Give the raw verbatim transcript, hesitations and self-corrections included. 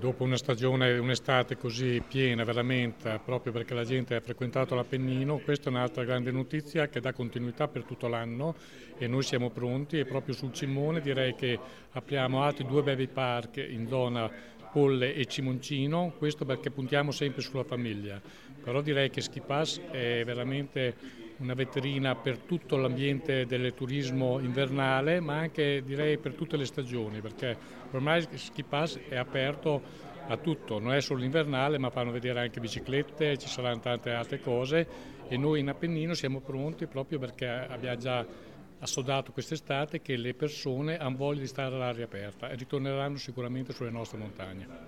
Dopo una stagione, un'estate così piena veramente, proprio perché la gente ha frequentato l'Appennino, questa è un'altra grande notizia che dà continuità per tutto l'anno e noi siamo pronti e proprio sul Cimone direi che apriamo altri due baby park in zona Polle e Cimoncino, questo perché puntiamo sempre sulla famiglia, però direi che Ski Pass è veramente una vetrina per tutto l'ambiente del turismo invernale, ma anche direi per tutte le stagioni, perché ormai Ski Pass è aperto a tutto, non è solo invernale, ma fanno vedere anche biciclette, ci saranno tante altre cose e noi in Appennino siamo pronti proprio perché abbiamo già assodato quest'estate che le persone hanno voglia di stare all'aria aperta e ritorneranno sicuramente sulle nostre montagne.